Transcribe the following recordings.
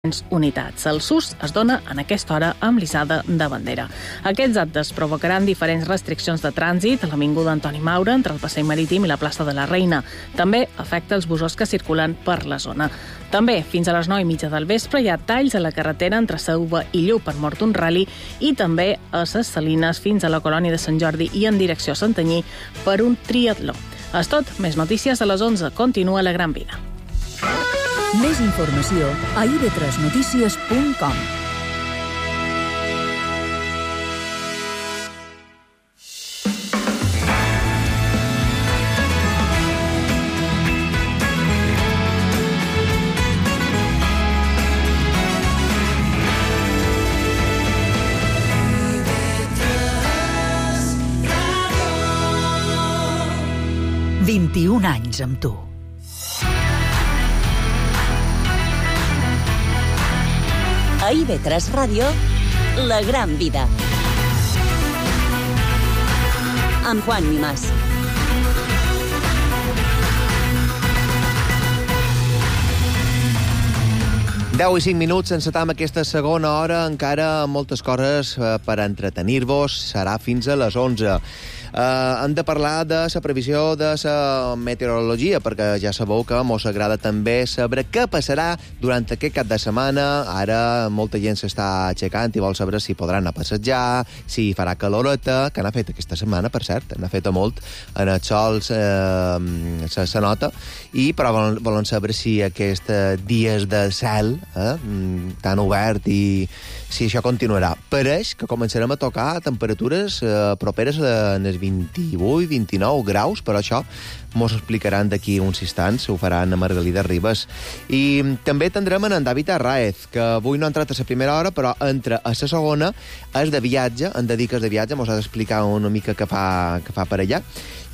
unitats. El SUS es dona en aquesta hora amb l'issada de bandera. Aquests actes provocaran diferents restriccions de trànsit a l'avinguda Antoni Maura, entre el Passeig Marítim i la plaça de la Reina. També afecta els bussos que circulen per la zona. També, fins a les 9:30 del vespre, hi ha talls a la carretera entre Saüva i Lluc per mort un ral·li i també a Ses Salines fins a la colònia de Sant Jordi i en direcció a Santanyí per un triatló. És tot, més notícies a les 11. Continua La Gran Vida. Més informació a ib3notícies.com. « 21 anys amb tu. A IB3 Ràdio, La Gran Vida. Amb Juan Mimàs. Deu i 5 minuts, encetam aquesta segona hora, encara moltes coses per entretenir-vos, serà fins a les 11. Hem de parlar de la previsió de la meteorologia, perquè ja sabeu que mos agrada també saber què passarà durant aquest cap de setmana. Ara molta gent s'està aixecant i vol saber si podran anar a passejar, si farà caloreta, que n'ha fet aquesta setmana, per cert, n'ha fet molt, en el sol se nota, però volen saber si aquests dies de cel tan obert i si això continuarà. Pareix que començarem a tocar temperatures properes als 28-29 graus, però això mos explicaran d'aquí uns instants, ho faran a Margalida Ribas. I també tindrem en David Arraez, que avui no ha entrat a la primera hora, però entra a la segona, és de viatge, en dediques de viatge, mos ha d'explicar una mica què fa per allà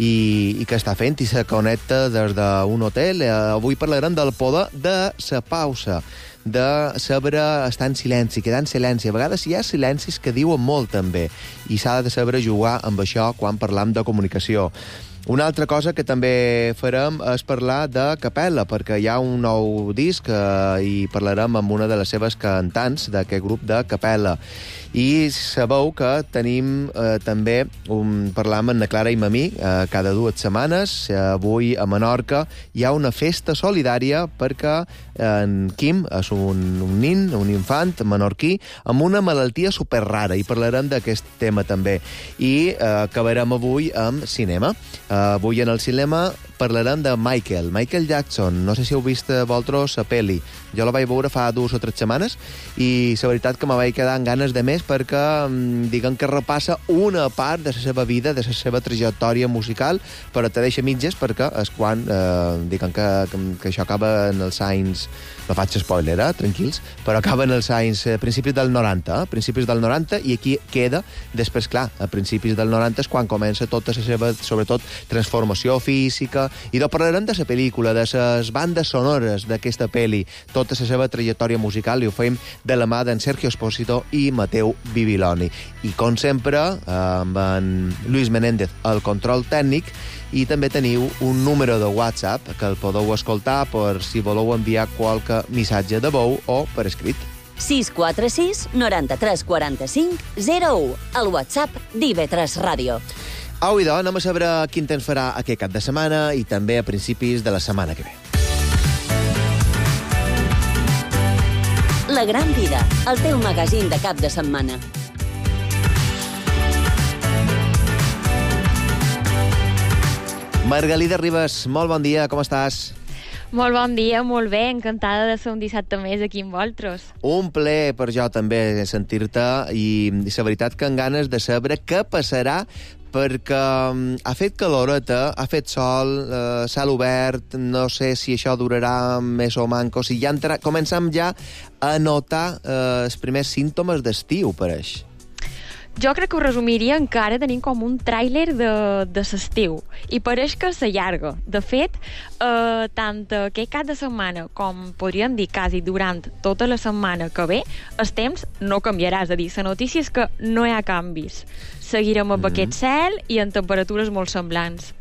i què està fent, i se connecta des d'un hotel. Avui parlarem del poder de la pausa, de saber estar en silenci, quedar en silenci. A vegades hi ha silencis que diuen molt, també, i s'ha de saber jugar amb això quan parlam de comunicació. Una altra cosa que també farem és parlar de Capella, perquè hi ha un nou disc i parlarem amb una de les seves cantants d'aquest grup de Capella. I sabeu que tenim també, parlam amb na Clara i Mamí cada 2 setmanes. Avui a Menorca hi ha una festa solidària perquè en Quim és un nin, un infant menorquí amb una malaltia superrara, i parlarem d'aquest tema també. I acabarem avui amb cinema. Avui en el cinema parlarem de Michael Jackson. No sé si heu vist vosaltres la pel·li. Jo la vaig veure fa 2 o 3 setmanes i la veritat que me vaig quedar amb ganes de més, perquè diguem que repassa una part de la seva vida, de la seva trajectòria musical, però te deixa mitges perquè és quan, diguem que això acaba en els anys, no faig spoiler, tranquils, però acaba en els anys principis del 90, i aquí queda, després, clar, a principis del 90 és quan comença tota la seva, sobretot, transformació física, i parlarem de la pel·lícula, de les bandes sonores d'aquesta pel·li, tota la seva trajectòria musical, i ho fem de la mà d'en Sergio Espósito i Mateu Bibiloni. I, com sempre, amb en Luis Menéndez al control tècnic, i també teniu un número de WhatsApp que el podeu escoltar per si voleu enviar qualque missatge de veu o per escrit. 646 93 45 01, el WhatsApp d'IB3 Ràdio. Au, idò, anem a saber quin temps farà aquest cap de setmana i també a principis de la setmana que ve. La Gran Vida, el teu magazín de cap de setmana. Margalida Ribas, molt bon dia, com estàs? Molt bon dia, molt bé, encantada de ser un dissabte més aquí amb vosaltres. Un plaer per jo també sentir-te, i la veritat que amb ganes de saber què passarà, perquè ha fet caloreta, ha fet sol, cel obert, no sé si això durarà més o manco, si ja comencem ja a notar els primers símptomes d'estiu, pareix. Jo crec que ho resumiria encara tenint com un tràiler de l'estiu, i pareix que s'allarga. De fet, tant aquest cap de setmana com podríem dir quasi durant tota la setmana que ve, el temps no canviarà. És a dir, la notícia és que no hi ha canvis. Seguirem amb aquest cel i en temperatures molt semblants.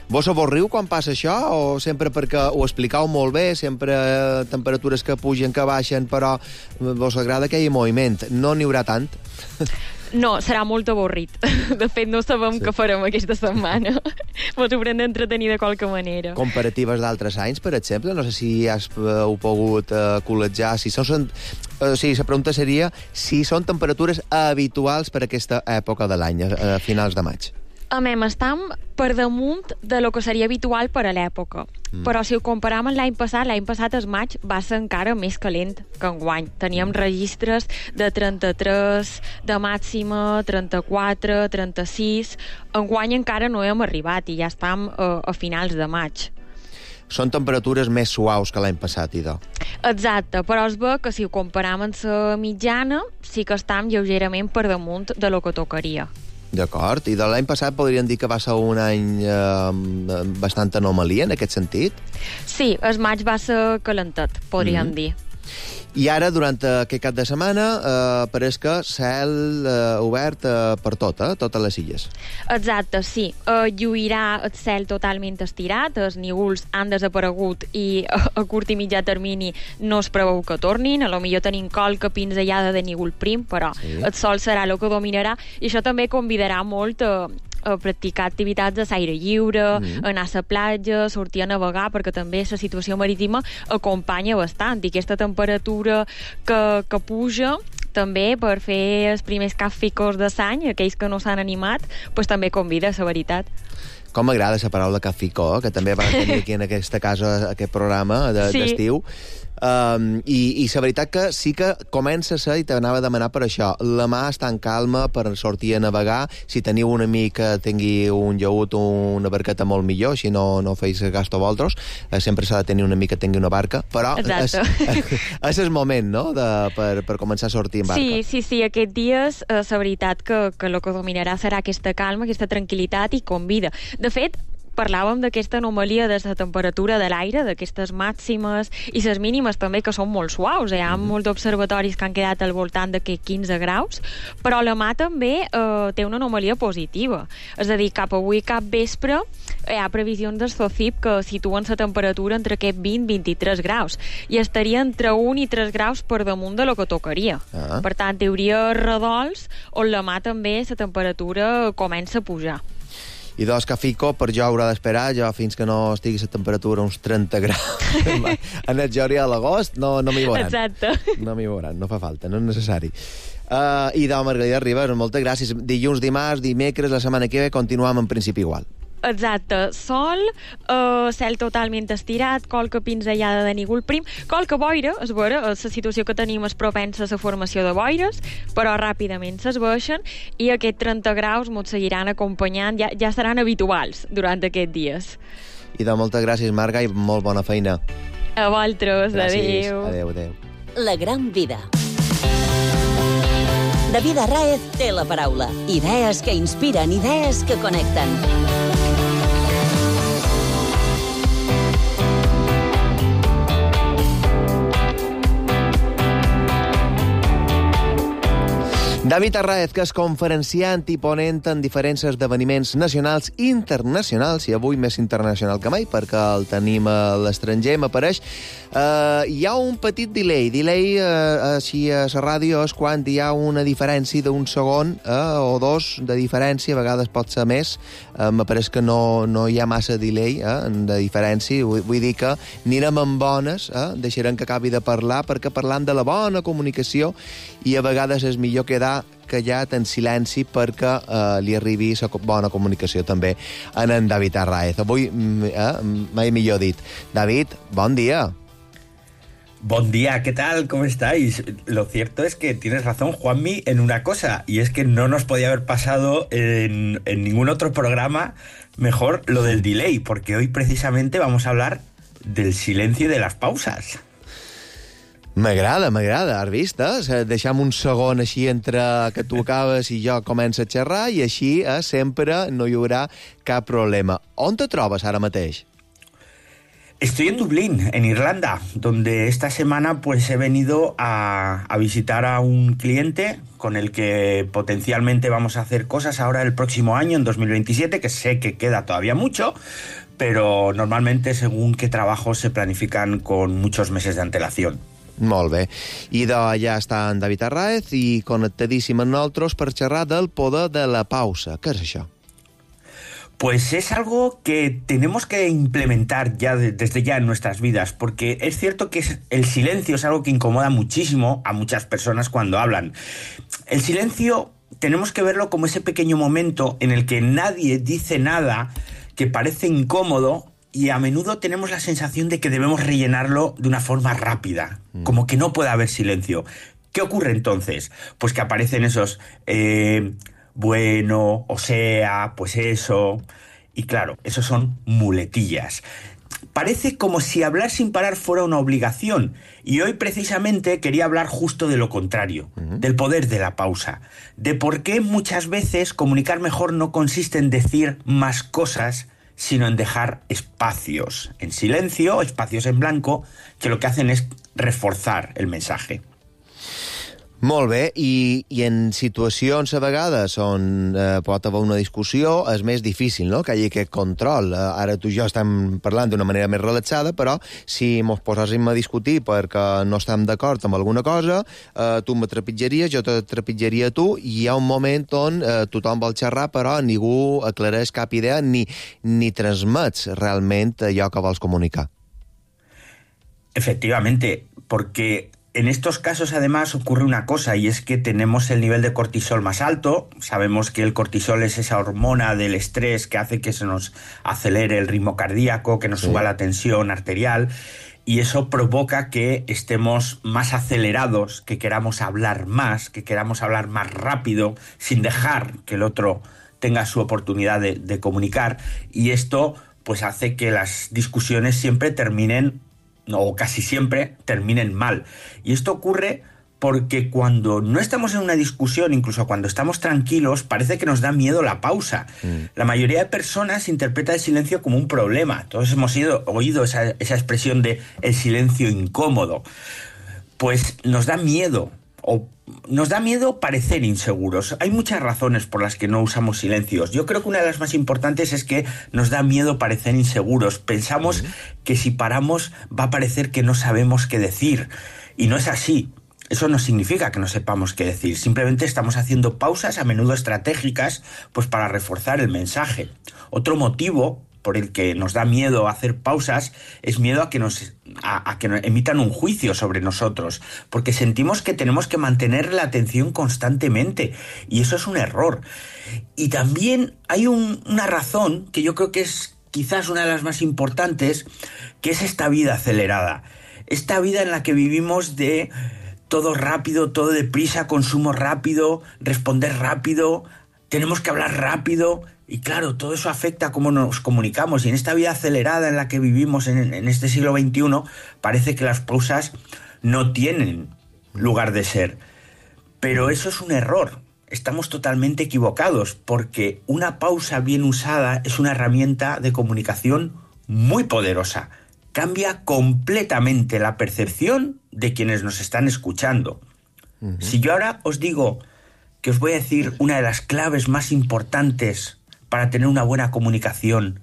Vos avorriu quan passa això o sempre perquè ho explicau molt bé, sempre temperatures que pugen, que baixen, però vos agrada aquell moviment? No n'hi haurà tant? No, serà molt avorrit. De fet, no sabem què farem aquesta setmana. Ens haurem d'entretenir de qualque manera. Comparatives d'altres anys, per exemple? No sé si heu pogut col·legiar. O sigui, la pregunta seria si són temperatures habituals per aquesta època de l'any, a finals de maig. Estem per damunt de lo que seria habitual per a l'època. Però si ho comparam amb l'any passat el maig va ser encara més calent que enguany. Teníem registres de 33 de màxima, 34, 36... Enguany encara no hem arribat i ja estem a finals de maig. Són temperatures més suaus que l'any passat, idò. Exacte, però es ve que si ho comparam amb la mitjana sí que estem lleugerament per damunt de lo que tocaria. D'acord, i de l'any passat podríem dir que va ser un any bastant anomalia en aquest sentit? Sí, el maig va ser calentet, podríem dir. I ara, durant aquest cap de setmana, pareix que cel obert per totes les illes. Exacte, sí. Lluirà el cel totalment estirat, els nígols han desaparegut i a curt i mitjà termini no es preveu que tornin. A lo millor tenim qualque pinzellada de nígol prim, però el sol serà el que dominarà i això també convidarà molt a practicar activitats de l'aire lliure, anar a la platja, sortir a navegar, perquè també la situació marítima acompanya bastant, i aquesta temperatura que puja també per fer els primers càficos de l'any, aquells que no s'han animat, pues també convida, la veritat. Com m'agrada la paraula càfico, que també va tenir aquí en aquesta casa, aquest programa d'estiu. I la veritat que sí que comença a ser, i t'anava a demanar per això, la mà està en calma per sortir a navegar. Si teniu un amic que tingui un llaüt o una barqueta molt millor, si no feis gasto vosaltres, sempre s'ha de tenir un amic que tingui una barca, però és el moment, no?, per començar a sortir en barca. Sí, aquests dies la veritat que el que dominarà serà aquesta calma, aquesta tranquil·litat i convida. De fet, parlàvem d'aquesta anomalia de la temperatura de l'aire, d'aquestes màximes i les mínimes també, que són molt suaus. Hi ha molts observatoris que han quedat al voltant d'aquests 15 graus, però la mà també té una anomalia positiva. És a dir, cap avui, cap vespre, hi ha previsions del SOCIP que situen la temperatura entre aquests 20-23 graus i estaria entre 1 i 3 graus per damunt de lo que tocaria. Per tant, hi hauria redols on la mà també la temperatura comença a pujar. I dos càfico, per jo haurà d'esperar, jo fins que no estigui la temperatura uns 30 graus. En el juliol a l'agost no m'hi veuran. Exacte. No m'hi veuran, no fa falta, no és necessari. I de Margarida Ribas, moltes gràcies. Dilluns, dimarts, dimecres, la setmana que ve, continuem en principi igual. Exacte, sol, cel totalment estirat, qualque pinzellada de nígol prim, qualque boira, és vera, la situació que tenim és propensa a la formació de boires, però ràpidament s'esbaixen i aquests 30 graus ens seguiran acompanyant, ja seran habituals durant aquests dies. I de moltes gràcies, Marga, i molt bona feina. A vosaltres, adéu. Adéu. La gran vida. David Arráez té la paraula. Idees que inspiren, idees que connecten. David Arráez, que és conferenciant i ponent en diferents esdeveniments nacionals i internacionals, i avui més internacional que mai, perquè el tenim a l'estranger, m'apareix. Hi ha un petit delay. Delay, així a la ràdio, és quan hi ha una diferència d'un segon o dos de diferència, a vegades pot ser més. M'apareix que no hi ha massa delay de diferència. Vull dir que anirem amb bones, deixarem que acabi de parlar, perquè parlant de la bona comunicació, i a vegades és millor quedar callat en silenci perquè li arribi la bona comunicació també a en David Arráez. Avui, mai millor dit. David, bon dia. Buen día, ¿qué tal? ¿Cómo estáis? Lo cierto es que tienes razón, Juanmi, en una cosa, y es que no nos podía haber pasado en ningún otro programa mejor lo del delay, porque hoy precisamente vamos a hablar del silencio y de las pausas. M'agrada, has vist? Deixem un segon així entre que tu acabes i jo començo a xerrar i així sempre no hi haurà cap problema. On te trobes ara mateix? Estoy en Dublín, en Irlanda, donde esta semana pues he venido a visitar a un cliente con el que potencialmente vamos a hacer cosas ahora el próximo año, en 2027, que sé que queda todavía mucho, pero normalmente según qué trabajos se planifican con muchos meses de antelación. Molt bé. I ja està en David Arraez i connectadíssim amb nosaltres per xerrar del poder de la pausa. Què és això? Pues es algo que tenemos que implementar ya desde ya en nuestras vidas, porque es cierto que el silencio es algo que incomoda muchísimo a muchas personas cuando hablan. El silencio tenemos que verlo como ese pequeño momento en el que nadie dice nada, que parece incómodo, y a menudo tenemos la sensación de que debemos rellenarlo de una forma rápida, como que no puede haber silencio. ¿Qué ocurre entonces? Pues que aparecen esos... bueno, o sea, pues eso... Y claro, eso son muletillas. Parece como si hablar sin parar fuera una obligación. Y hoy precisamente quería hablar justo de lo contrario, del poder de la pausa. De por qué muchas veces comunicar mejor no consiste en decir más cosas, sino en dejar espacios en silencio, espacios en blanco, que lo que hacen es reforzar el mensaje. Molt bé, i en situacions a vegades on pot haver una discussió és més difícil, no?, que hi hagi aquest control. Ara tu i jo estem parlant d'una manera més relaxada, però si mos poséssim a discutir perquè no estem d'acord amb alguna cosa, tu me trepitjaries, jo te trepitjaria a tu, i hi ha un moment on tothom vol xerrar, però ningú aclareix cap idea ni transmets realment allò que vols comunicar. Efectivamente, porque... En estos casos, además, ocurre una cosa, y es que tenemos el nivel de cortisol más alto. Sabemos que el cortisol es esa hormona del estrés que hace que se nos acelere el ritmo cardíaco, que nos suba la tensión arterial, y eso provoca que estemos más acelerados, que queramos hablar más rápido, sin dejar que el otro tenga su oportunidad de comunicar, y esto pues hace que las discusiones siempre terminen, o casi siempre terminen mal. Y esto ocurre porque cuando no estamos en una discusión, incluso cuando estamos tranquilos, parece que nos da miedo la pausa. La mayoría de personas interpreta el silencio como un problema. Todos hemos oído esa expresión de el silencio incómodo. Pues nos da miedo, o nos da miedo parecer inseguros. Hay muchas razones por las que no usamos silencios. Yo creo que una de las más importantes es que nos da miedo parecer inseguros. Pensamos que si paramos va a parecer que no sabemos qué decir. Y no es así. Eso no significa que no sepamos qué decir. Simplemente estamos haciendo pausas, a menudo estratégicas, pues para reforzar el mensaje. Otro motivo por el que nos da miedo hacer pausas es miedo a que nos emitan un juicio sobre nosotros, porque sentimos que tenemos que mantener la atención constantemente, y eso es un error. Y también hay una razón que yo creo que es quizás una de las más importantes, que es esta vida acelerada, esta vida en la que vivimos de todo rápido, todo deprisa, consumo rápido, responder rápido, tenemos que hablar rápido. Y claro, todo eso afecta a cómo nos comunicamos, y en esta vida acelerada en la que vivimos en este siglo XXI parece que las pausas no tienen lugar de ser. Pero eso es un error. Estamos totalmente equivocados, porque una pausa bien usada es una herramienta de comunicación muy poderosa. Cambia completamente la percepción de quienes nos están escuchando. Si yo ahora os digo que os voy a decir una de las claves más importantes para tener una buena comunicación,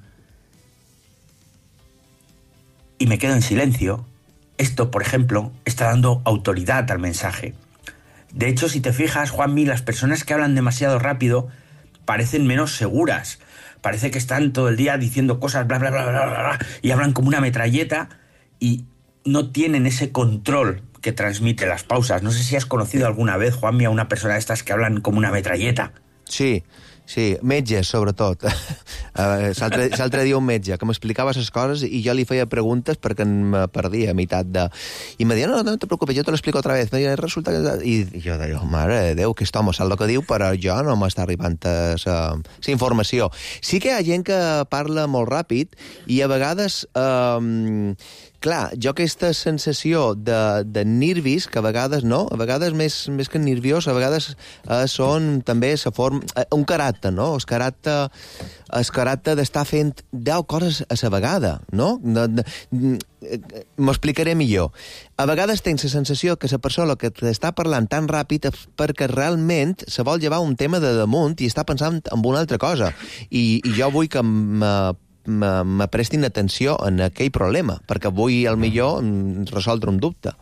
y me quedo en silencio, esto, por ejemplo, está dando autoridad al mensaje. De hecho, si te fijas, Juanmi, las personas que hablan demasiado rápido parecen menos seguras. Parece que están todo el día diciendo cosas bla, bla, bla, bla, bla, bla, y hablan como una metralleta, y no tienen ese control que transmite las pausas. No sé si has conocido alguna vez, Juanmi, a una persona de estas que hablan como una metralleta. Sí, metges, sobretot. L'altre dia un metge que m'explicava les coses i jo li feia preguntes perquè em perdia a meitat de... I em deia, no te preocupes, jo te l'explico otra vez. Resulta que... I jo deia, mare de Déu, aquest home sap el que diu, però jo no m'està arribant la informació. Sí que hi ha gent que parla molt ràpid i a vegades clar, jo aquesta sensació de nervis, que a vegades no, a vegades més que nerviós, a vegades són també un caràcter, no? El caràcter d'estar fent 10 coses a la vegada, no? M'explicaré millor. A vegades tens la sensació que la persona que t'està parlant tan ràpid perquè realment se vol llevar un tema de damunt i està pensant en una altra cosa. I jo vull que me prestin atenció en aquell problema, perquè vull, al millor, resoldre un dubte.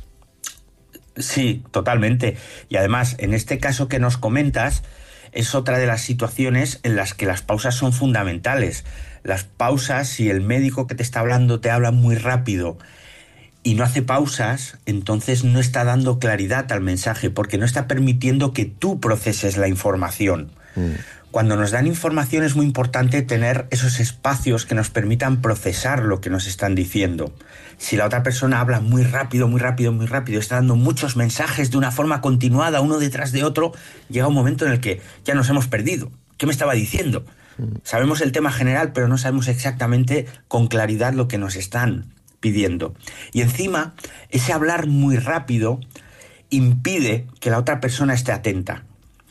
Sí, totalmente. Y además, en este caso que nos comentas, es otra de las situaciones en las que las pausas son fundamentales. Las pausas, si el médico que te está hablando te habla muy rápido y no hace pausas, entonces no está dando claridad al mensaje, porque no está permitiendo que tú proceses la información. Cuando nos dan información es muy importante tener esos espacios que nos permitan procesar lo que nos están diciendo. Si la otra persona habla muy rápido, está dando muchos mensajes de una forma continuada, uno detrás de otro, llega un momento en el que ya nos hemos perdido. ¿Qué me estaba diciendo? Sabemos el tema general, pero no sabemos exactamente con claridad lo que nos están pidiendo. Y encima, ese hablar muy rápido impide que la otra persona esté atenta.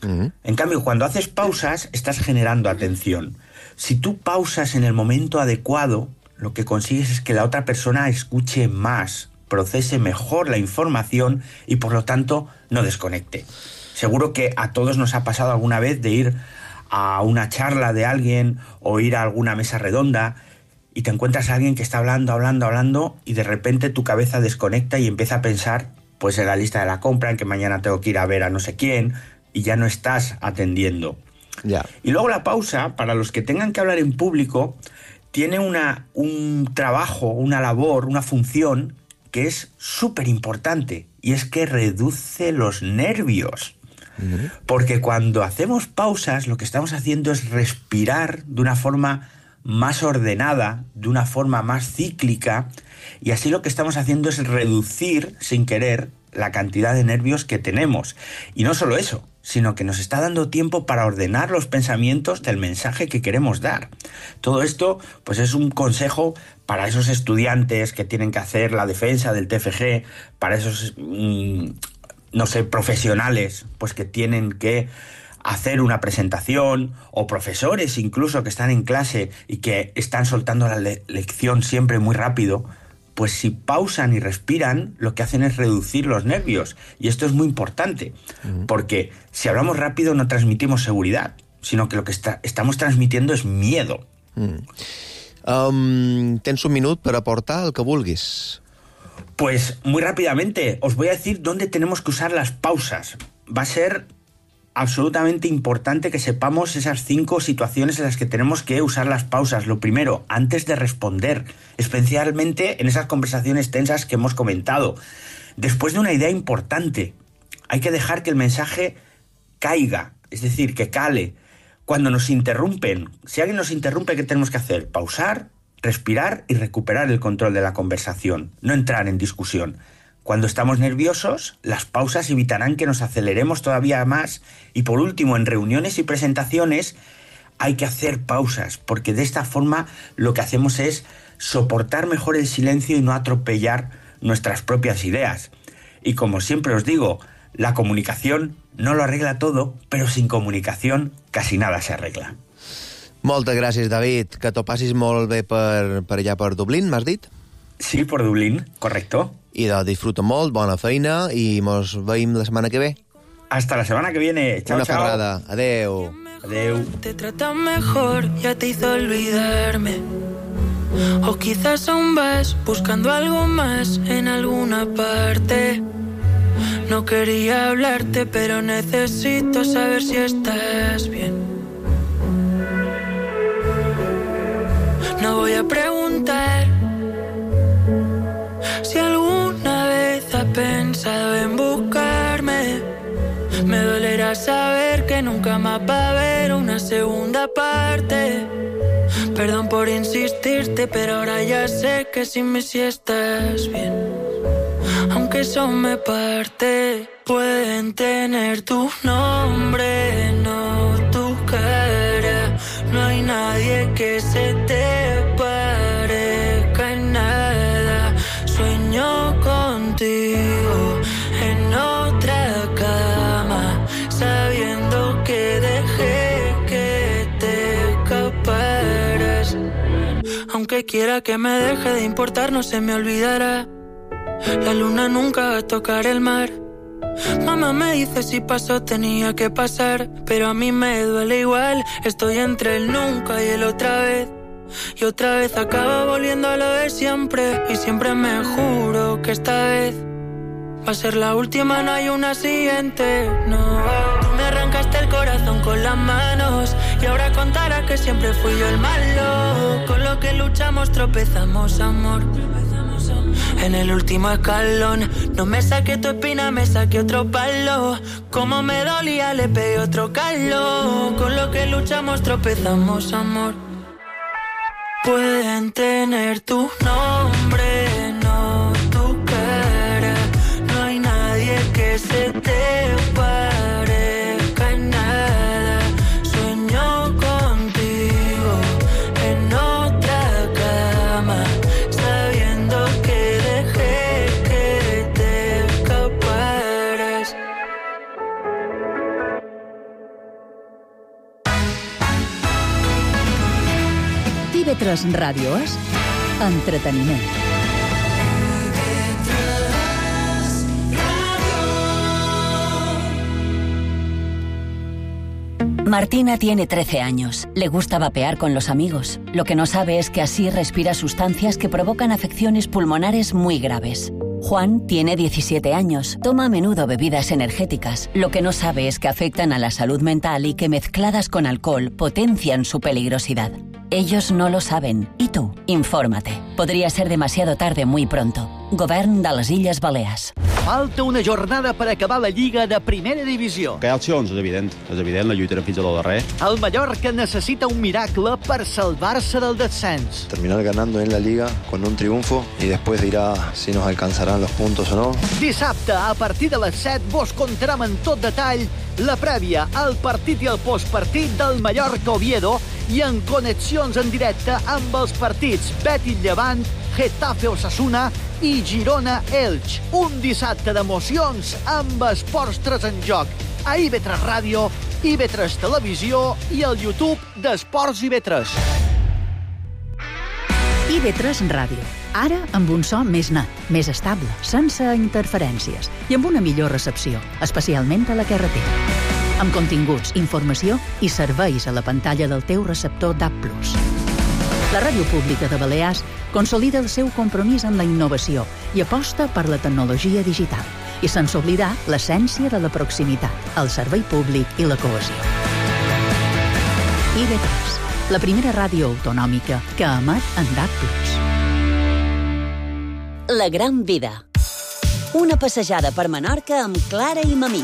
En cambio, cuando haces pausas, estás generando atención. Si tú pausas en el momento adecuado, lo que consigues es que la otra persona escuche más, procese mejor la información y, por lo tanto, no desconecte. Seguro que a todos nos ha pasado alguna vez de ir a una charla de alguien o ir a alguna mesa redonda y te encuentras a alguien que está hablando y de repente tu cabeza desconecta y empieza a pensar pues en la lista de la compra, en que mañana tengo que ir a ver a no sé quién, y ya no estás atendiendo. Yeah. Y luego la pausa, para los que tengan que hablar en público, tiene un trabajo, una labor, una función que es súper importante, y es que reduce los nervios. Porque cuando hacemos pausas, lo que estamos haciendo es respirar de una forma más ordenada, de una forma más cíclica, y así lo que estamos haciendo es reducir, sin querer, la cantidad de nervios que tenemos. Y no solo eso, sino que nos está dando tiempo para ordenar los pensamientos del mensaje que queremos dar. Todo esto, pues es un consejo para esos estudiantes que tienen que hacer la defensa del TFG, para esos, profesionales, pues que tienen que hacer una presentación, o profesores incluso que están en clase y que están soltando la lección siempre muy rápido. Pues si pausan y respiran, lo que hacen es reducir los nervios. Y esto es muy importante, porque si hablamos rápido no transmitimos seguridad, sino que lo que estamos transmitiendo es miedo. Tens un minut per aportar el que vulguis. Pues muy rápidamente, os voy a decir dónde tenemos que usar las pausas. Va a ser absolutamente importante que sepamos esas 5 situaciones en las que tenemos que usar las pausas. Lo primero, antes de responder, especialmente en esas conversaciones tensas que hemos comentado. Después de una idea importante, hay que dejar que el mensaje caiga, es decir, que cale. Cuando nos interrumpen, si alguien nos interrumpe, ¿qué tenemos que hacer? Pausar, respirar y recuperar el control de la conversación, no entrar en discusión. Cuando estamos nerviosos, las pausas evitarán que nos aceleremos todavía más. Y por último, en reuniones y presentaciones hay que hacer pausas, porque de esta forma lo que hacemos es soportar mejor el silencio y no atropellar nuestras propias ideas. Y como siempre os digo, la comunicación no lo arregla todo, pero sin comunicación casi nada se arregla. Moltes gràcies, David. Que t'ho passis molt bé per allà per Dublín, m'has dit? Sí, por Dublín, correcto. I disfruta molt, bona feina, i mos veiem la setmana que ve. Hasta la semana que viene. Chao, Una chao. ferrada. Adeu. Adeu. Te tratan mejor, ya te hizo olvidarme. O quizás aún vas buscando algo más en alguna parte. No quería hablarte, pero necesito saber si estás bien. No voy a preguntar si alguna vez has pensado en buscarme. Me dolerá saber que nunca más va a haber una segunda parte. Perdón por insistirte, pero ahora ya sé que sin mí sí estás bien. Aunque eso me parte. Pueden tener tu nombre, no tu cara. No hay nadie que se te parezca en nada. que quiera que me deje de importar no se me olvidará. La luna nunca va a tocar el mar. Mamá me dice si pasó tenía que pasar, pero a mí me duele igual. Estoy entre el nunca y el otra vez. Y otra vez acaba volviendo a lo de siempre. Y siempre me juro que esta vez va a ser la última, no hay una siguiente. No, tú me arrancaste el corazón con las manos y ahora contarás que siempre fui yo el malo. Con lo que luchamos tropezamos, amor. En el último escalón, no me saqué tu espina, me saqué otro palo. Como me dolía, le pegué otro calor. Con lo que luchamos tropezamos, amor. Pueden tener tu nombre, no tu cara. No hay nadie que se te parezca en nada. Sueño contigo en otra cama, sabiendo que dejé que te escaparas. TV3 Ràdio és entreteniment. Martina tiene 13 años. Le gusta vapear con los amigos. Lo que no sabe es que así respira sustancias que provocan afecciones pulmonares muy graves. Juan tiene 17 años. Toma a menudo bebidas energéticas. Lo que no sabe es que afectan a la salud mental y que mezcladas con alcohol potencian su peligrosidad. Ellos no lo saben. ¿Y tú? Infórmate. Podría ser demasiado tarde muy pronto. Govern de les Illes Balears. Falta una jornada per acabar la Lliga de Primera Divisió. Que hi ha opcions, és evident. És evident, la lluitarem fins al darrer. El Mallorca necessita un miracle per salvar-se del descens. Terminar ganando en la Liga con un triunfo y después dirá si nos alcanzarán los puntos o no. Dissabte, a partir de les 7, vos contarem en tot detall la prèvia, el partit i el postpartit del Mallorca-Oviedo i en connexions en directe amb els partits Betis-Llevant, Getafe-Osasuna i Girona-Elx. Un dissabte d'emocions amb esports 3 en joc a IB3 Ràdio, IB3 Televisió i el YouTube d'Esports IB3. IB3 Ràdio. Ara amb un so més net, més estable, sense interferències i amb una millor recepció, especialment a la carretera. Amb continguts, informació i serveis a la pantalla del teu receptor DAB+. La Ràdio Pública de Balears consolida el seu compromís amb la innovació i aposta per la tecnologia digital i sense oblidar l'essència de la proximitat, el servei públic i la cohesió. IB3, la primera ràdio autonòmica que emet en DAB+. La gran vida. Una passejada per Menorca amb Clara i Mamí.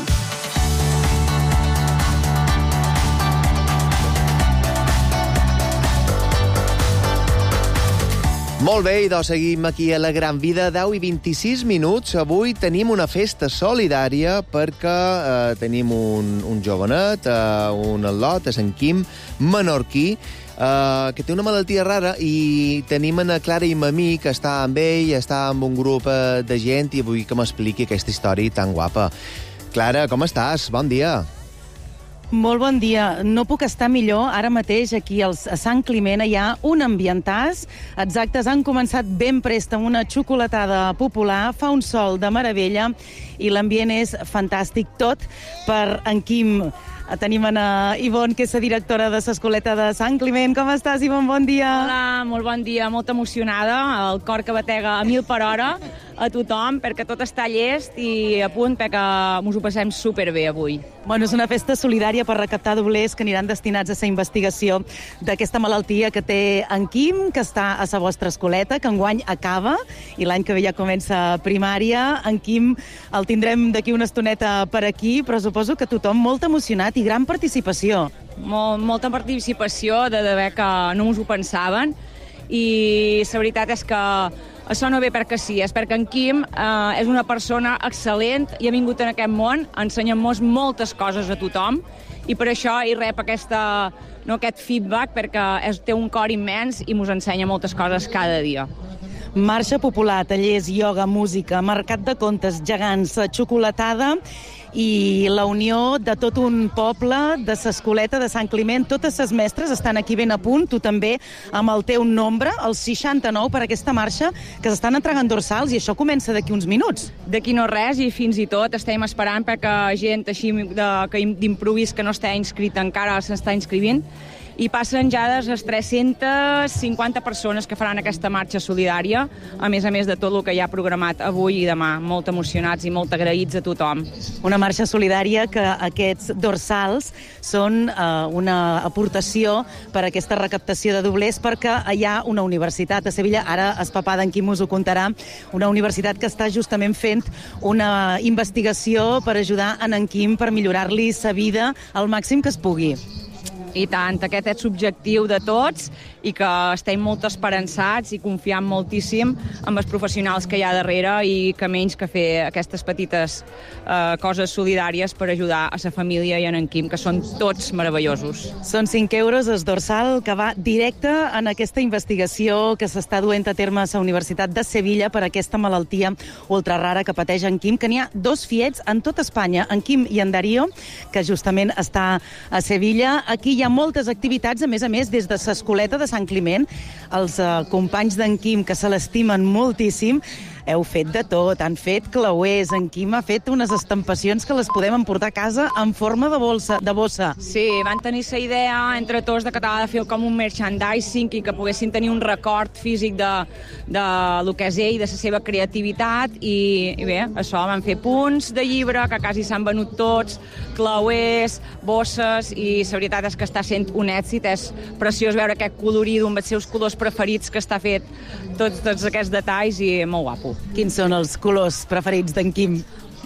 Molt bé, i doncs seguim aquí a La Gran Vida, 10 i 26 minuts. Avui tenim una festa solidària perquè tenim un jovenet, un al·lot, a Sant Quim, menorquí, que té una malaltia rara, i tenim a Clara i Mamí, que està amb ell, està amb un grup de gent, i vull que m'expliqui aquesta història tan guapa. Clara, com estàs? Bon dia. Molt bon dia. No puc estar millor. Ara mateix aquí a Sant Climent hi ha un ambientàs. Exactes, han començat ben prest amb una xocolatada popular, fa un sol de meravella i l'ambient és fantàstic. Tot per en Quim. Tenim a Ivonne, que és la directora de l'Escoleta de Sant Climent. Com estàs, Ivonne? Bon dia. Hola, molt bon dia. Molt emocionada. El cor que batega a 1000 per hora a tothom, perquè tot està llest i a punt perquè ens ho passem superbé avui. Bueno, és una festa solidària per recaptar doblers que aniran destinats a la investigació d'aquesta malaltia que té en Quim, que està a la vostra escoleta, que enguany acaba, i l'any que ve ja comença primària. En Quim el tindrem d'aquí una estoneta per aquí, però suposo que tothom molt emocionat i gran participació. Molta participació, de veure que no ens ho pensaven, i la veritat és que això no ve perquè sí, és perquè en Quim és una persona excel·lent i ha vingut en aquest món a ensenyar-nos moltes coses a tothom, i per això hi rep aquest feedback, perquè té un cor immens i ens ensenya moltes coses cada dia. Marxa popular, tallers, ioga, música, mercat de contes, gegants, xocolatada i la unió de tot un poble, de l'Escoleta de Sant Climent. Totes les mestres estan aquí ben a punt, tu també, amb el teu nombre, el 69, per aquesta marxa, que s'estan entregant dorsals, i això comença d'aquí uns minuts. D'aquí no res, i fins i tot estem esperant perquè gent així d'improvis que no està inscrita encara s'està inscrivint, i passen ja les 350 persones que faran aquesta marxa solidària, a més de tot el que hi ha programat avui i demà. Molt emocionats i molt agraïts a tothom. Una marxa solidària que aquests dorsals són una aportació per a aquesta recaptació de doblers, perquè hi ha una universitat a Sevilla, ara el papà d'en Quim us ho contarà, una universitat que està justament fent una investigació per ajudar en Quim per millorar-li la vida al màxim que es pugui. I tant, aquest és l'objectiu de tots i que estem molt esperançats i confiant moltíssim en els professionals que hi ha darrere i que menys que fer aquestes petites coses solidàries per ajudar a la família i en Quim, que són tots meravellosos. Són 5 euros el dorsal que va directe en aquesta investigació que s'està duent a terme a la Universitat de Sevilla per aquesta malaltia ultrarara que pateix en Quim, que n'hi ha 2 fiets en tota Espanya, en Quim i en Darío, que justament està a Sevilla. Aquí hi ha moltes activitats, a més, des de l'Escoleta de Sant Climent. Els companys d'en Quim, que se l'estimen moltíssim, heu fet de tot, han fet clauers, en Quim ha fet unes estampacions que les podem emportar a casa en forma de bossa. Sí, van tenir la idea entre tots de que t'ha de fer com un merchandising i que poguessin tenir un record físic de lo que és ell, de la seva creativitat, i bé, això, van fer punts de llibre que quasi s'han venut tots, clauers, bosses, i la veritat és que està sent un èxit. És preciós veure aquest colorit amb els seus colors preferits que està fet, tots aquests detalls, i molt guapo. Quins són els colors preferits d'en Quim?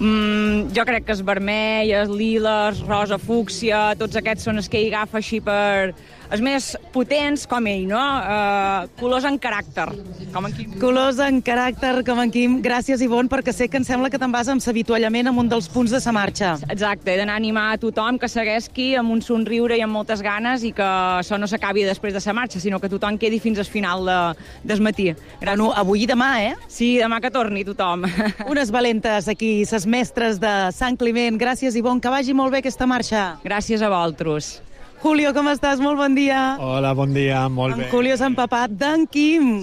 Jo crec que és vermell, és lila, rosa, fúcsia, tots aquests són els que ell agafa així per... els més potents, com ell, no? Colors en caràcter, com en Quim. Colors en caràcter, com en Quim. Gràcies, Ivonne, perquè sé que em sembla que te'n vas amb l'avituallament en un dels punts de sa marxa. Exacte, he d'anar a animar a tothom que segueixi amb un somriure i amb moltes ganes, i que això no s'acabi després de sa marxa, sinó que tothom quedi fins al final del matí. Bueno, avui i demà, eh? Sí, demà que torni tothom. Unes valentes aquí, ses mestres de Sant Climent. Gràcies, Ivonne, que vagi molt bé aquesta marxa. Gràcies a vosaltres. Julio, com estàs? Molt bon dia. Hola, bon dia, molt bé. En Julio és empapat d'en Quim.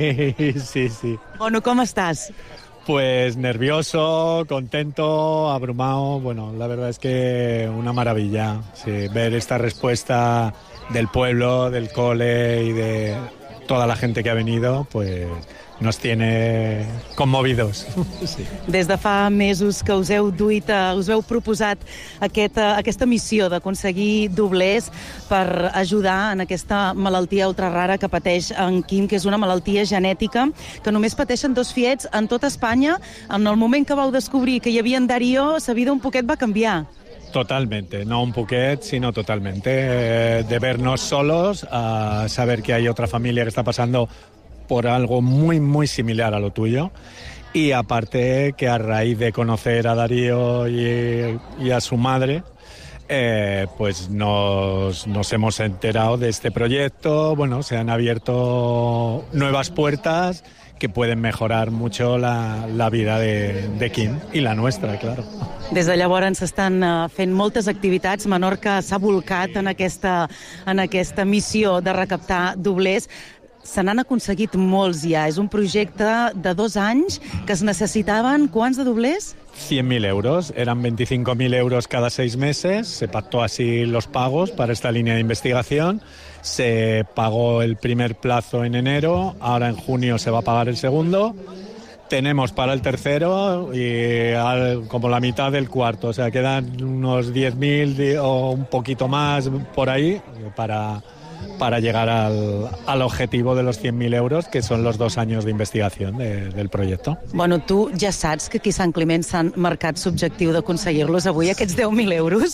Sí. Bueno, com estàs? Pues nervioso, contento, abrumado. Bueno, la verdad es que una maravilla. Sí, ver esta respuesta del pueblo, del cole y de toda la gente que ha venido, pues nos tiene conmovidos. Sí. Des de fa mesos que us heu proposat aquesta missió d'aconseguir doblers per ajudar en aquesta malaltia ultrarara que pateix en Quim, que és una malaltia genètica que només pateixen 2 fiets en tota Espanya. En el moment que vau descobrir que hi havia en Darío, sa vida un poquet va canviar. Totalmente, no un poquet, sino totalmente. De vernos solos, a saber que hay otra familia que está pasando por algo muy, muy similar a lo tuyo. Y aparte que a raíz de conocer a Darío y a su madre, pues nos hemos enterado de este proyecto. Bueno, se han abierto nuevas puertas que pueden mejorar mucho la vida de Quim i la nostra, claro. Des de llavors s'estan fent moltes activitats. Menorca s'ha volcat en aquesta missió de recaptar doblers. Se n'han aconseguit molts ja. És un projecte de 2 anys que es necesitaven quants de doblers? 100.000 euros. Eran 25.000 euros cada 6 meses. Se pactó así los pagos para esta línea de investigación. Se pagó el primer plazo en enero. Ahora en junio se va a pagar el segundo. Tenemos para el tercero y como la mitad del cuarto. O sea, quedan unos 10.000 o un poquito más por ahí para llegar al objetivo de los 100.000 euros, que son los 2 años de investigación del proyecto. Bueno, tu ja saps que aquí a Sant Climent s'han marcat l'objectiu d'aconseguir-los avui, aquests 10.000 euros.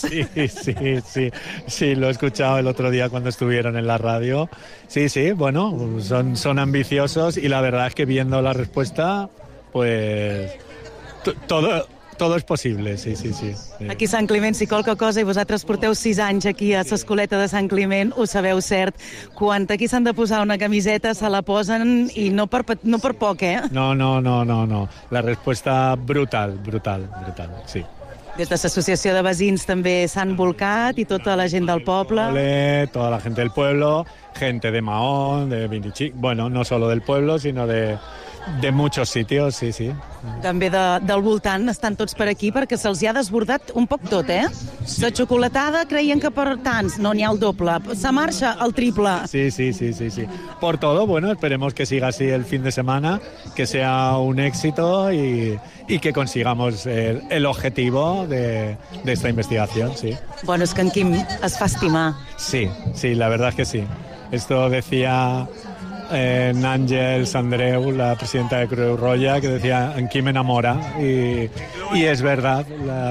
Sí, lo he escuchado el otro día cuando estuvieron en la radio. Sí, bueno, son ambiciosos y la verdad es que viendo la respuesta, pues todo es posible, sí. Aquí a Sant Climent, si qualque cosa, i vosaltres porteu 6 anys aquí a l'Escoleta de Sant Climent, ho sabeu cert. Quan aquí s'han de posar una camiseta, se la posen i no per poc, eh? No. La respuesta brutal, sí. Des de l'associació de veïns també s'han volcat i tota la gent del poble. Toda la gente del pueblo, gente de Mahón, de Vindichic, bueno, no solo del pueblo, sino de muchos sitios, sí. També del voltant estan tots per aquí perquè se'ls ha desbordat un poc tot, eh? La xocolatada creien que per tants, no n'hi ha el doble. La marxa, el triple. Sí. Por todo, bueno, esperemos que siga así el fin de semana, que sea un éxito y que consigamos el objetivo de esta investigación, sí. Bueno, és que en Quim es fa estimar. Sí, la verdad es que sí. Esto decía Àngels Andreu, la presidenta de Creu Roja, que decía, en Quim me enamora, y es verdad,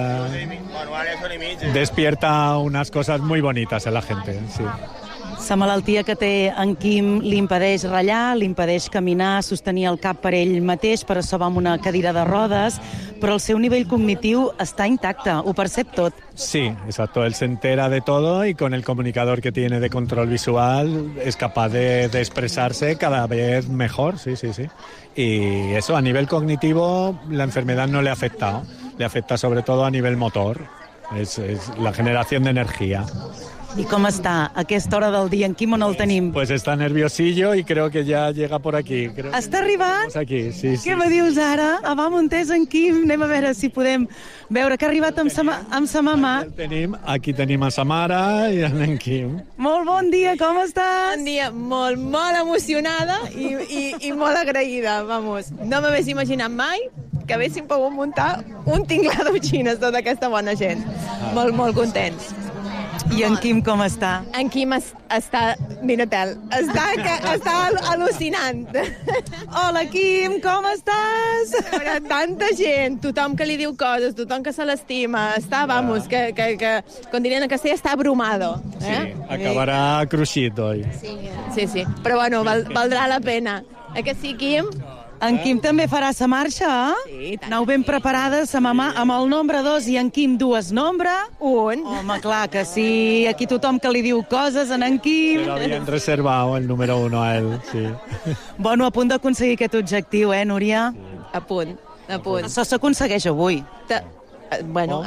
despierta unas cosas muy bonitas en la gente, sí. La malaltia que té en Quim li impedeix ratllar, li impedeix caminar, sostenir el cap per ell mateix, per això va amb una cadira de rodes, però el seu nivell cognitiu està intacte, ho percep tot. Sí, exacto, él se entera de todo y con el comunicador que tiene de control visual es capaz de expresarse cada vez mejor, sí. Y eso, a nivel cognitivo, la enfermedad no le ha afectado, le afecta sobre todo a nivel motor, es la generación de energía. I com està a aquesta hora del dia? En Quim on el tenim? Pues está nerviosillo y creo que ya llega por aquí. Està arribant? Aquí, sí. Què me dius ara? Va muntés en Quim, anem a veure si podem veure que ha arribat amb sa mamà. Aquí tenim a sa mare i en Quim. Molt bon dia, com estàs? Bon dia, molt emocionada i molt agraïda, vamos. No m'hagués imaginat mai que haguéssim pogut muntar un tinglar d'utxines, tota aquesta bona gent. Molt contents. I en Quim com està? En Quim està, mira-te'l, està al·lucinant. Hola, Quim, com estàs? Tanta gent, tothom que li diu coses, tothom que se l'estima, està, vamos, que com dirien en castellà, està abrumado. Sí, acabarà cruixit hoy. Sí, però bueno, valdrà la pena. Que sí, Quim? En Quim també farà sa marxa, eh? Sí, tant. Aneu ben preparades, sa mamà amb el nombre 2 i en Quim dues nombre. 1. Home, clar que sí. Aquí tothom que li diu coses en Quim. Se l'havien reservat el número 1 a ell, sí. Bueno, a punt d'aconseguir aquest objectiu, Núria? A punt. Això s'aconsegueix avui. Bueno,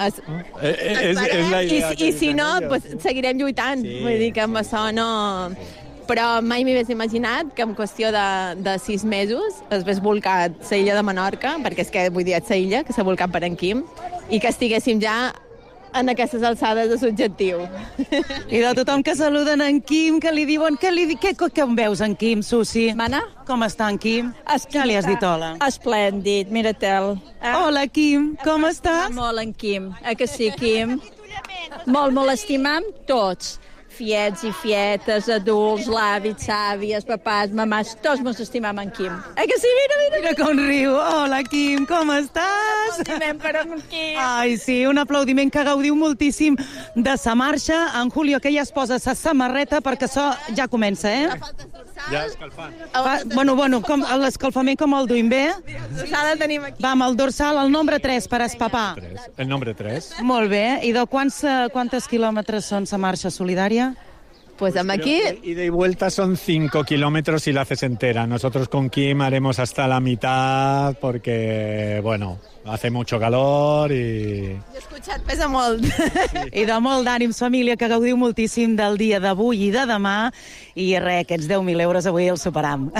és la idea. I si no, pues, seguirem lluitant. Sí. Vull dir que amb això no... Però mai m'hi hagués imaginat que en qüestió de 6 mesos es hagués volcat la illa de Menorca, perquè és que vull dir, és la illa que s'ha volcat per en Quim, i que estiguéssim ja en aquestes alçades de l'objectiu. I de tothom que saluden en Quim, que li diuen... Què em veus en Quim, Susi? Mana? Com està en Quim? Ja li has dit hola. Esplèndid, mira-te'l. Hola, Quim, com estàs? Molt en Quim, que sí, Quim? Molt estimam tots. Fiets i fietes, adults, l'àvits, àvies, papàs, mamàs, tots mos estimam en Quim. Que sí, mira. Mira com riu. Hola, Quim, com estàs? Estimem per en Quim. Ai, sí, un aplaudiment que gaudiu moltíssim de sa marxa. En Julio, que ja es posa sa samarreta perquè això ja comença, eh? Ja escalfant. Bueno, com l'escalfament com el duim bé? El dorsal el tenim aquí. Va, amb el dorsal, el nombre 3 per espapar. El nombre 3. Molt bé. I de quantes quilòmetres són sa marxa solidària? Pues aquí... Ida y vuelta son 5 kilómetros si la haces entera. Nosotros con Quim haremos hasta la mitad porque, bueno, hace mucho calor i... Jo he escuchat, pesa molt. I de molt d'ànims, família, que gaudiu moltíssim del dia d'avui i de demà. I res, aquests 10.000 euros avui els superam.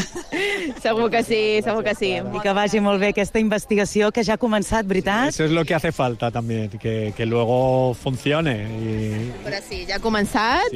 Segur que sí. I que vagi molt bé aquesta investigació que ja ha començat, veritat? Eso es lo que hace falta también, que luego funcione. Però sí, ja ha començat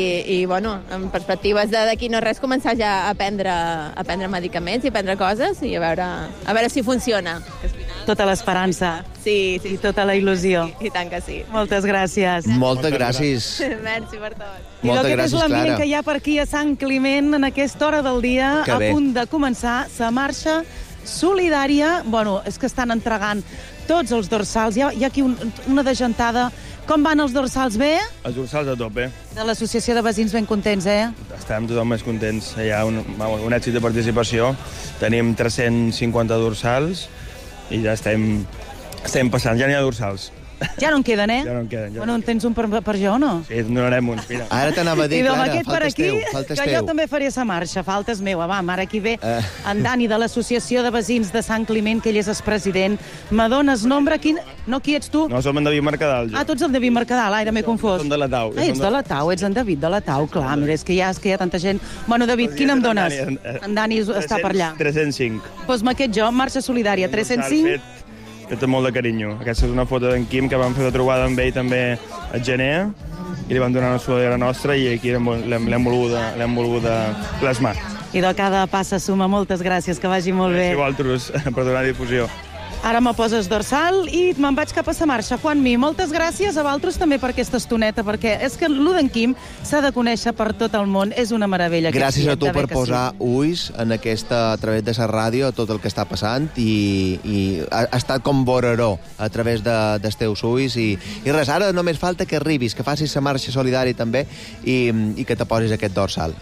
i bueno, en perspectives d'aquí no res, començar ja a prendre medicaments i a prendre coses i a veure si funciona. Tota l'esperança. Sí. I tota la il·lusió. I tant que sí. Moltes gràcies. Moltes gràcies. Merci per tot. I aquest és l'ambient que hi ha per aquí a Sant Climent en aquesta hora del dia, a punt de començar la marxa solidària. Bueno, és que estan entregant tots els dorsals. Hi ha aquí una degentada. Com van els dorsals, bé? Els dorsals a tope. De l'associació de veïns ben contents, eh? Estem tothom més contents. Hi ha un èxit de participació. Tenim 350 dorsals i ja estem Estem passant, ja n'hi ha dorsals. Ja no en queden, Ja no en queden. Bueno, en tens un per jo o no? Sí, en donarem uns, mira. Ara t'anava a dir, I amb Clara, aquest per faltes aquí, teu, faltes que teu. jo també faré sa marxa, faltes meua. Va, ara aquí ve en Dani de l'Associació de Veïns de Sant Climent, que ell és el president. Me dones nombre? No, qui ets tu? No, som en David Mercadal, jo. Ah, tu ets el David Mercadal, ara m'he confós. Som de la Tau. Ets de la Tau, ets en David de la Tau, clar, mira, és que hi ha tanta gent. Bueno, David, quin em dones? En Dani està per allà. 305. Doncs aquest jo, marxa solidària, 305. Fet amb molt de carinyo. Aquesta és una foto d'en Quim que vam fer de trobada amb ell també al gener i li vam donar una sudadera nostra i aquí l'hem volguda plasmar. I de cada passa suma, moltes gràcies, que vagi molt bé. Gràcies a vosaltres per donar difusió. Ara me poses dorsal i me'n vaig cap a sa marxa. Juanmi, moltes gràcies a vosaltres també per aquesta estoneta, perquè és que l'U d'en Quim s'ha de conèixer per tot el món. És una meravella. Gràcies a tu per posar ulls en a través de la ràdio a tot el que està passant i ha estat com voreró a través dels teus ulls i res, ara només falta que arribis, que facis la marxa solidària també i que te posis aquest dorsal.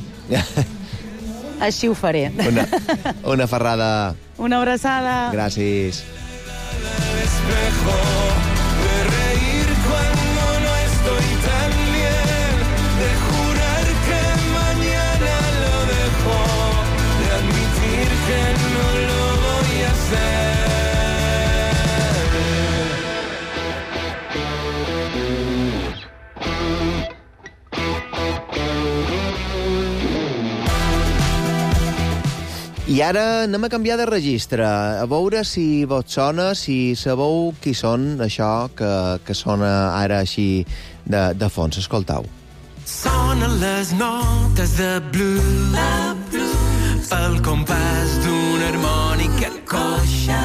Així ho faré. Una ferrada. Una abraçada. Gràcies. I ara anem a canviar de registre, a veure si vos sona, si sabeu qui són això que sona ara així de fons. Escoltau. Sonen les notes de blues pel compàs d'una harmònica coixa.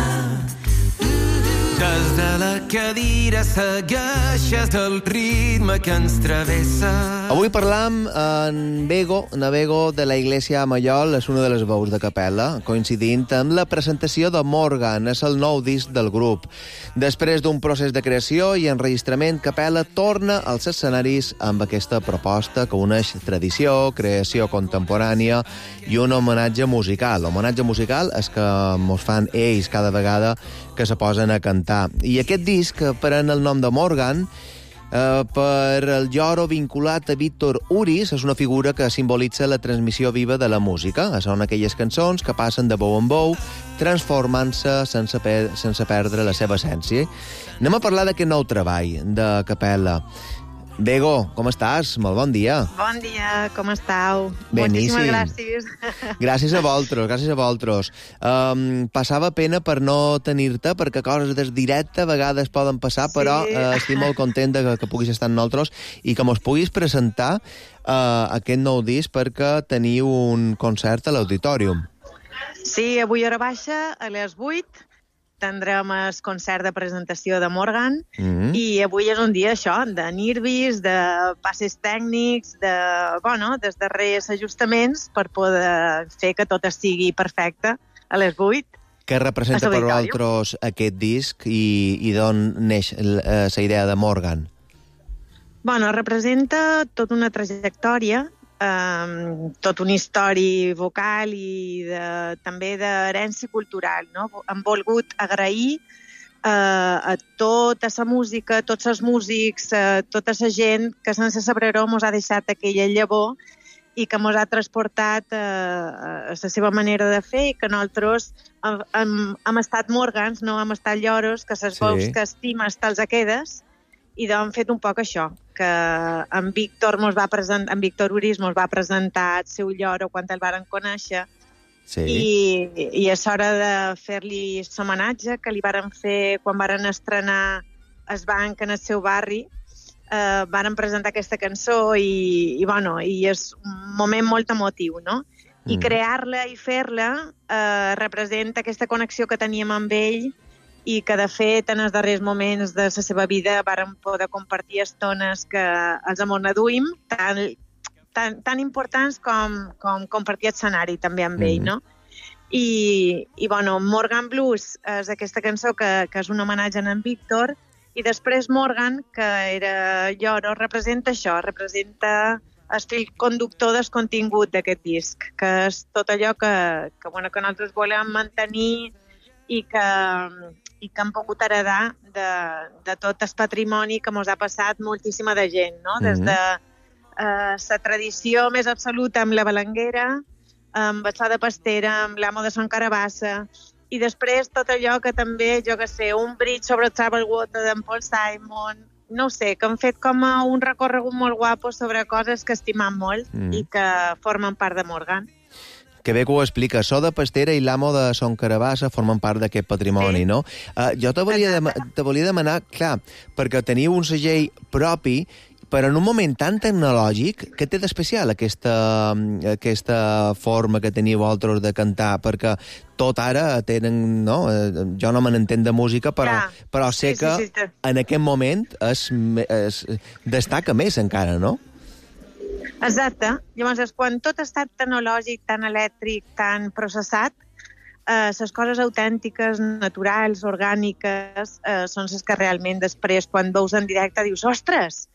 Des de la cadira segueixes el ritme que ens travessa. Avui parlam en Bego de la Iglesia a Mallol, és una de les veus de capella, coincidint amb la presentació de Morgan, és el nou disc del grup. Després d'un procés de creació i enregistrament, Capella torna als escenaris amb aquesta proposta que uneix tradició, creació contemporània i un homenatge musical. L'homenatge musical és que mos fan ells cada vegada que se posen a cantar. I aquest disc pren el nom de Morgan per el lloro vinculat a Víctor Uris, és una figura que simbolitza la transmissió viva de la música. Són aquelles cançons que passen de bou en bou, transformant-se sense perdre la seva essència. Anem a parlar d'aquest nou treball de Capella. Bego, com estàs? Molt bon dia. Bon dia, com estàu? Beníssim. Moltíssimes gràcies. Gràcies a vosaltres. Passava pena per no tenir-te, perquè coses del directe a vegades poden passar, però estic molt content que puguis estar amb nosaltres i que mos puguis presentar aquest nou disc perquè teniu un concert a l'Auditorium. Sí, avui hora baixa, a les 8, tindrem el concert de presentació de Morgan i avui és un dia això, de nervis, de passes tècnics, dels darrers ajustaments per poder fer que tot estigui perfecte a les 8. Què representa per vosaltres aquest disc i d'on neix la idea de Morgan? Representa tota una trajectòria, tot un històric vocal i també d'herència cultural. No? Hem volgut agrair a tota la música, a tots els músics, a tota la gent que sense saber-ho ens ha deixat aquella llavor i que ens ha transportat a la seva manera de fer i que nosaltres hem estat Morgans, no hem estat lloros, que les veus que estimes te'ls quedes, i hem fet un poc això, que en Víctor Uris ens va presentar el seu lloro quan el varen conèixer i és hora de fer-li l'homenatge que li varen fer quan varen estrenar el banc en el seu barri. Varen presentar aquesta cançó i és un moment molt emotiu, no? I crear-la i fer-la representa aquesta connexió que teníem amb ell i que, de fet, en els darrers moments de la seva vida vàrem poder compartir estones que els amornaduïm, tan importants com compartir escenari també amb ell, no? I Morgan Blues és aquesta cançó que és un homenatge a en Víctor, i després Morgan, que era lloro, representa això, representa el fil conductor del contingut d'aquest disc, que és tot allò que nosaltres volem mantenir i i que han pogut heredar de tot el patrimoni que mos ha passat moltíssima de gent, no? Des de la tradició més absoluta amb la Belenguera, amb el so de Pastera, amb l'Amo de Son Carabassa, i després tot allò que també, jo que sé, un bridge sobre el Travel Water d'en Paul Simon, no ho sé, que han fet com un recorregut molt guapo sobre coses que estimam molt i que formen part de Morgan. Que bé que ho explica. So de Pastera i l'Amo de Son Carabassa formen part d'aquest patrimoni, no? Jo te volia demanar, clar, perquè teniu un segell propi, però en un moment tan tecnològic, què té d'especial aquesta forma que teniu vosaltres de cantar? Perquè tot ara tenen... No? Jo no me n'entenc de música, però sé que en aquest moment es destaca més encara, no? Exacte. Llavors, quan tot està tecnològic, tan elèctric, tan processat, les coses autèntiques, naturals, orgàniques, són les que realment després, quan veus en directe, dius, ostres,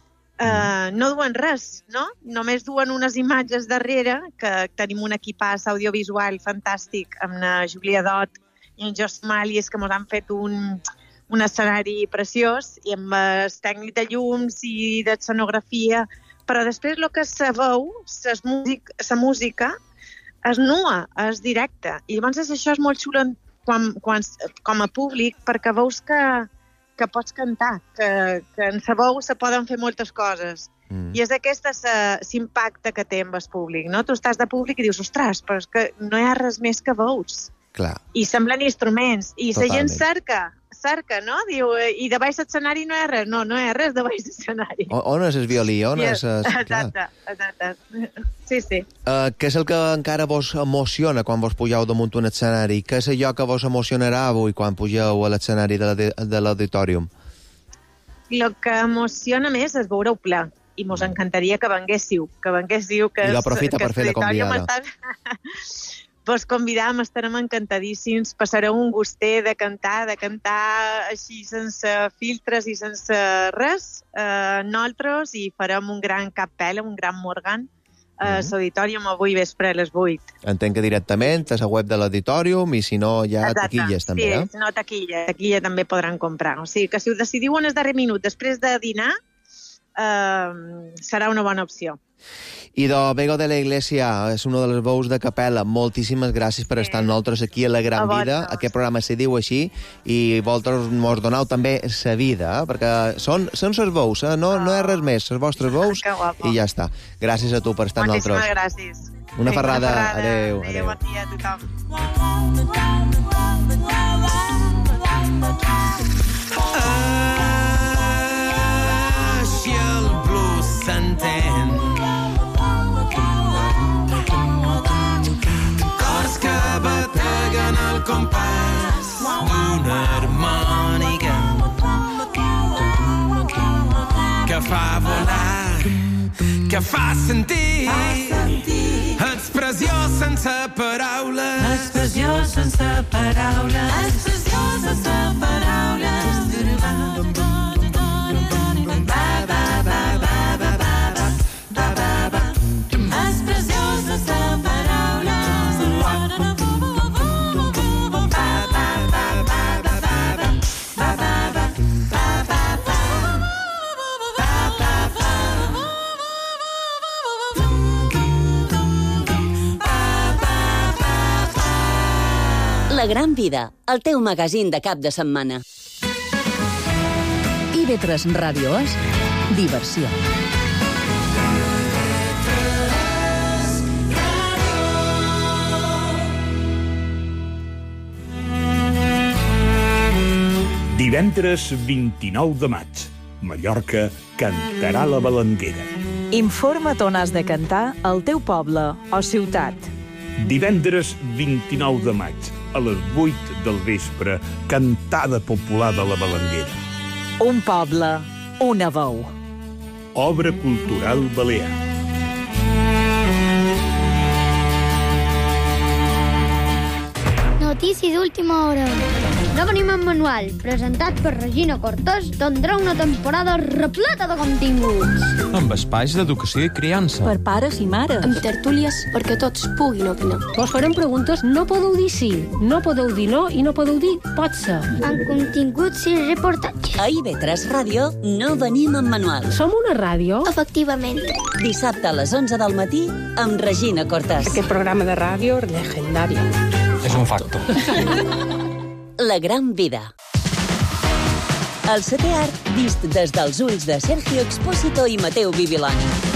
no duen res, no? Només duen unes imatges darrere, que tenim un equipàs audiovisual fantàstic amb la Júlia Dot i en Jos Màlies, que ens han fet un escenari preciós, i amb el tècnic de llums i d'escenografia, però després el que se veu, la música, és nua, és directa. I llavors això és molt xulo com a públic, perquè veus que pots cantar, que en sa veu se poden fer moltes coses. I és aquest l'impacte que té amb el públic, no? Tu estàs de públic i dius, ostres, però és que no hi ha res més que veus. Clar. I semblen instruments. I la gent cerca, no? Diu, i de baix l'escenari no hi ha res. No hi ha res de baix l'escenari. On és el violí? Exacte. Sí. Què és el que encara vos emociona quan vos pugeu damunt un escenari? Què és allò que vos emocionarà avui quan pugeu a l'escenari de l'auditorium? El que emociona més és veure-ho ple. I mos encantaria que venguéssiu. I l'aprofita per fer de convidada. Vos convidam, estarem encantadíssims, passareu un gustet de cantar així sense filtres i sense res, nosaltres, i farem un gran capella, un gran Morgan, a l'auditorium avui vespre a les 8. Entenc que directament a la web de l'auditorium, i si no, hi ha taquilles també, sí, si no, taquilla també podran comprar. O sigui que si ho decidiu en el darrer minut, després de dinar, serà una bona opció. I Bego de la Iglesia és una de les veus de capella. Moltíssimes gràcies per estar amb nosaltres aquí a La Gran Vida. Aquest programa se diu així i vosaltres mos donau també sa vida, perquè són ses veus, no hi ha res més, les vostres veus, i ja està. Gràcies a tu per estar amb nosaltres. Moltíssimes gràcies. Una ferrada. Adéu. Bon dia a tothom. Si el blues s'entén, cors que bateguen el compàs d'una harmònica que fa volar, que fa sentir expressió sense paraules, expressió sense paraules, expressió sense paraules. La Gran Vida, el teu magazín de cap de setmana. IB3 Ràdio és diversió. Divendres 29 de maig, Mallorca cantarà la Belenguera. Informa't on has de cantar al teu poble o ciutat. Divendres 29 de maig, a les 8 del vespre, cantada popular de la Belenguera. Un poble, una veu. Obra cultural balear. notícia d'última hora. No venim en manual, presentat per Regina Cortés, tindrà una temporada repleta de continguts. Amb espais d'educació i criança. Per pares i mares. Amb tertúlies perquè tots puguin opinar. Vos farem preguntes, no podeu dir sí, no podeu dir no i no podeu dir pot ser. Amb continguts i reportatges. A IB3 Ràdio no venim en manual. Som una ràdio? Efectivament. Dissabte a les 11 del matí amb Regina Cortés. Aquest programa de ràdio legendari. És un facto. La gran vida. El setè art vist des dels ulls de Sergio Expósito i Mateu Bibiloni.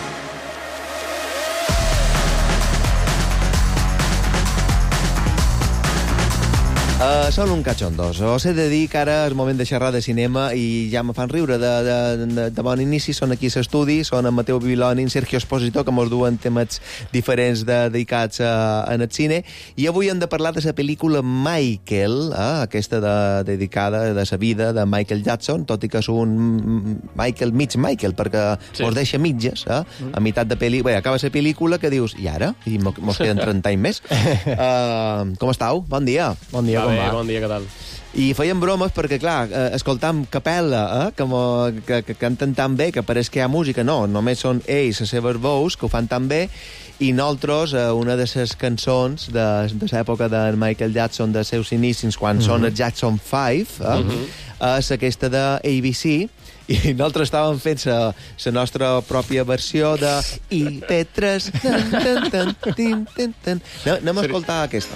Són un cachondos. Us he de dir que ara és moment de xerrar de cinema i ja me fan riure de bon inici. Són aquí a l'estudi, són en Mateu Bibiloni i en Sergio Expósito, que mos duen temes diferents dedicats en el cine. I avui hem de parlar de la pel·lícula Michael, aquesta dedicada de la vida de Michael Jackson, tot i que és un Michael mig Michael, perquè mos deixa mitges, a meitat de pel·lícula. Bé, acaba la pel·lícula que dius, i ara? I mos queden 30 anys més. Com estàu? Bon dia. Bon dia, com va? Bon dia, què tal? I feien bromes perquè, clar, escoltam capella, que canten tan bé, que pareix que hi ha música. No, només són ells, les seves veus, que ho fan tan bé, i nosaltres, una de les cançons de l'època de Michael Jackson, de seus inicis, quan són el Jackson 5, és aquesta de ABC, i nosaltres estàvem fent la nostra pròpia versió de IP3. Anem a escoltar aquesta.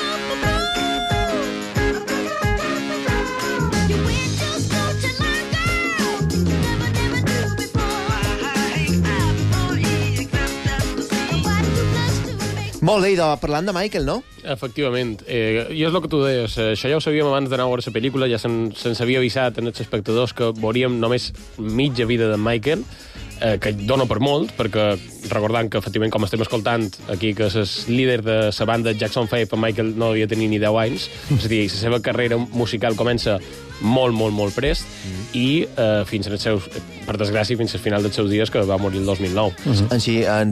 Molt bé, parlant de Michael, no? Efectivament. I és el que tu deies. Això ja ho sabíem abans d'anar a veure la pel·lícula, ja se'ns havia avisat en els espectadors que veuríem només mitja vida de Michael, que dona per molt, perquè recordant que, efectivament, com estem escoltant aquí, que és el líder de la banda Jackson 5, Michael no devia tenir ni 10 anys, és a dir, la seva carrera musical comença molt prest, i fins als seus, per desgràcia, fins al final dels seus dies, que va morir el 2009. En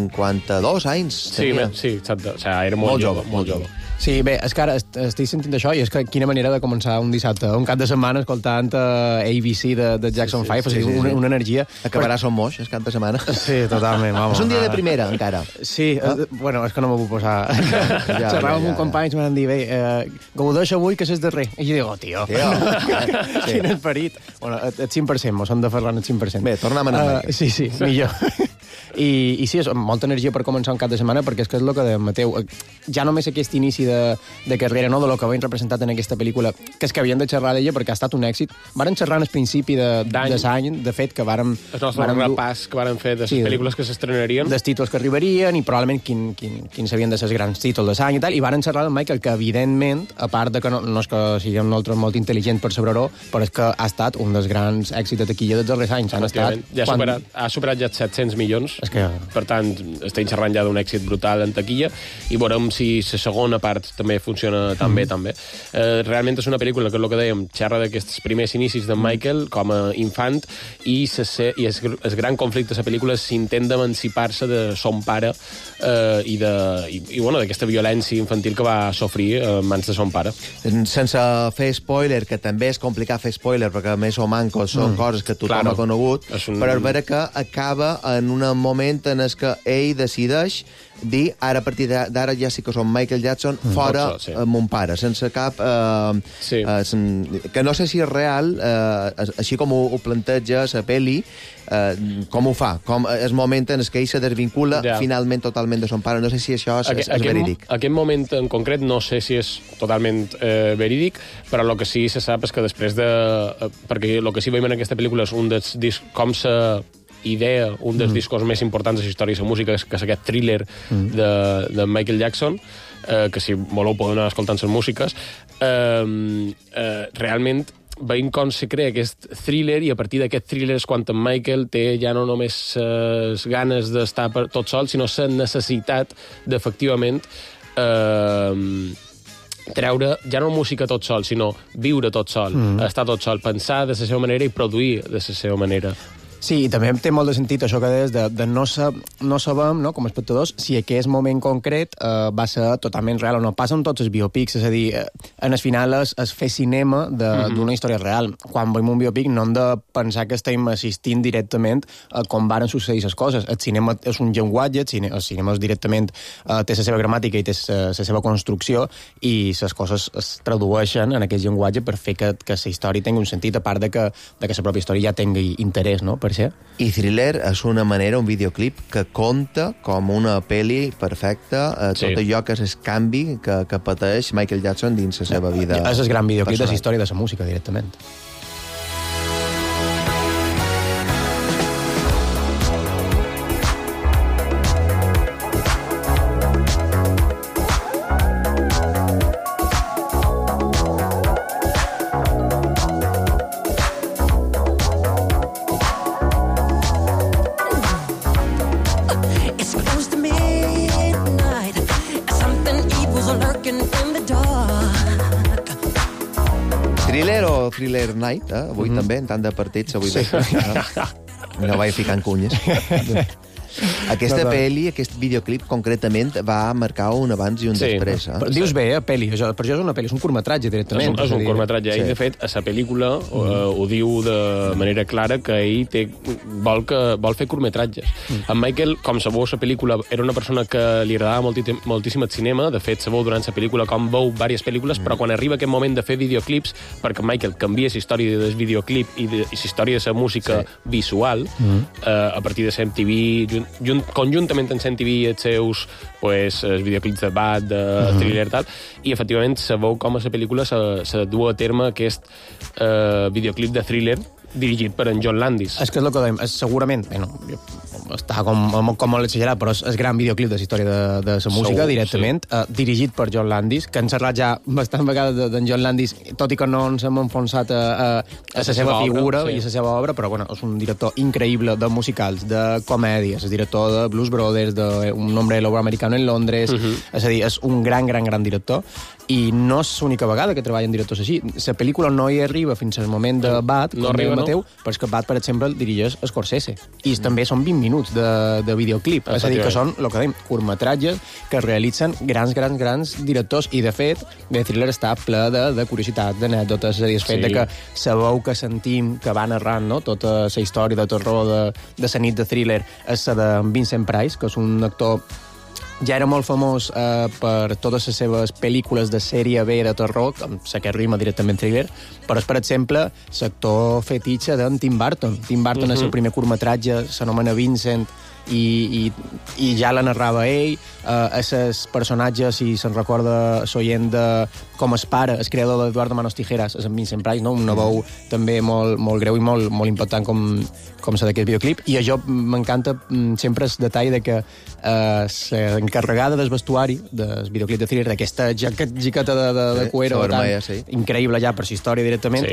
52 anys? Sí, exacte. O sigui, era molt jove. Sí, bé, és que ara estic sentint això i és que quina manera de començar un dissabte, un cap de setmana escoltant ABC de Jackson 5, o sigui, una energia... Acabarà Som Moix, el cap de setmana. Sí, totalment, vamos. És un dia de primera, encara. Sí, bueno, és que no m'ho vull posar. Xerrava amb un company i m'han dit, bé, gaudeix avui que és darrer. I jo dic, tio, quin esperit. Bueno, el 5%, mos hem de parlar el 5%. Bé, tornem a anar. Sí, millor. I sí, és molta energia per començar un cap de setmana, perquè és que és el que deia Mateu, ja només aquest inici de carrera, no, de lo que havien representat en aquesta pel·lícula, que és que havien de xerrar d'ella perquè ha estat un èxit. Varen xerrar al principi d'any, de fet, que vàrem... El nostre repàs que vàrem fer de les pel·lícules que s'estrenarien. Dels títols que arribarien i probablement quins havien de ser els grans títols de l'any i tal, i varen xerrar amb Michael, que evidentment, a part de que no és que siguem nosaltres molt intel·ligents per saber-ho, però és que ha estat un dels grans èxits de taquilla dels darrers anys. Ha superat ja 700 milions. Per tant, estem xerrant ja d'un èxit brutal en taquilla i veurem si la segona part també funciona tan bé. Realment és una pel·lícula que, el que dèiem, xerra d'aquests primers inicis de Michael com a infant i el gran conflicte de la pel·lícula és s'intent d'emancipar-se de son pare i d'aquesta violència infantil que va sofrir en mans de son pare. Sense fer spoiler, que també és complicat fer spoiler perquè més o mancos són coses que tothom ha conegut, però és vera que acaba en un moment en què ell decideix dir, ara a partir d'ara ja sí que som Michael Jackson fora amb mon pare, sense cap... que no sé si és real, així com ho planteja la pel·li, com ho fa, com és moment en què ell se desvincula finalment totalment de son pare. No sé si això és verídic. Aquest moment en concret no sé si és totalment verídic, però el que sí se sap és que després de... perquè el que sí veiem en aquesta pel·lícula és un dels discs, com idea, un dels discos més importants de la història de la música, que és aquest thriller de Michael Jackson, que si voleu podeu anar escoltant les músiques. Realment veiem com se crea aquest thriller i a partir d'aquest thriller és quan en Michael té ja no només les ganes d'estar tot sol, sinó la necessitat d'efectivament treure ja no música tot sol, sinó viure tot sol, estar tot sol, pensar de la seva manera i produir de la seva manera. Sí, i també té molt de sentit això que deies de no sabem, no, com a espectadors, si aquest moment concret va ser totalment real o no. Passa amb tots els biopics, és a dir, en el final es fer cinema d'una història real. Quan veiem un biopic no hem de pensar que estem assistint directament a com varen succeir les coses. El cinema és un llenguatge, el cinema és directament té la seva gramàtica i té la seva construcció, i les coses es tradueixen en aquest llenguatge per fer que la història tingui un sentit, a part de que la pròpia història ja tingui interès, no?, per ser. I Thriller és una manera, un videoclip que conta com una pel·li perfecta tot allò que és el canvi que pateix Michael Jackson dins la seva vida. És el gran videoclip de la història de la música, directament. Thriller Night, avui també, en tant de partits, avui no vaig ficant cunyes. Aquesta pel·li, aquest videoclip, concretament, va marcar un abans i un després. Dius bé, pel·li. Per això és una pel·li, és un curtmetratge, directament. És un curtmetratge. Ell, de fet, a la pel·lícula ho diu de manera clara que ell vol fer curtmetratges. En Michael, com sabeu, la pel·lícula era una persona que li agradava moltíssim el cinema. De fet, sabeu durant la pel·lícula com veu diverses pel·lícules, però quan arriba aquest moment de fer videoclips, perquè Michael canvia la història del videoclip i la història de la música visual, a partir de la MTV, conjuntament amb MTV i els seus els videoclips de Bad, de Thriller i tal, i efectivament sabeu com a la pel·lícula se du a terme aquest videoclip de Thriller dirigit per en John Landis. És que és el que dèiem, segurament, està com molt exagerat, però és el gran videoclip de la història de la música, directament, dirigit per John Landis, que han xerrat ja bastant vegades d'en John Landis, tot i que no ens hem enfonsat a la seva figura i a la seva obra, però és un director increïble de musicals, de comèdies, és director de Blues Brothers, d'Un hombre lobo americano en Londres, és a dir, és un gran director, i no és l'única vegada que treballen directors així. La pel·lícula no hi arriba fins al moment de Bad, com deia Mateu, però és que Bad, per exemple, el dirigeix Scorsese. I també són 20 minuts de videoclip. És a dir, que són, el que dèiem, curtmetratges que realitzen grans directors. I, de fet, The Thriller està ple de curiositats, d'anècdotes. És a dir, el fet de que sabeu que sentim que va narrant, no?, tota la història de terror de la nit de Thriller és la de Vincent Price, que és un actor ja era molt famós per totes les seves pel·lícules de sèrie B de terror, com la que rima directament Thriller, però és, per exemple, l'actor fetitxe d'en Tim Burton. Tim Burton, el seu primer curtmetratge s'anomena Vincent, i ja la narrava ell. Els personatges, si se'n recorda l'oient com es pare, el creador d'Eduardo Manos Tijeras, és en Vincent Price, no? Una veu també molt greu i molt impactant com la d'aquest videoclip. I a jo m'encanta sempre el detall de que l'encarregada del vestuari del videoclip de Thriller, d'aquesta jaqueta de cuero increïble ja per la història directament,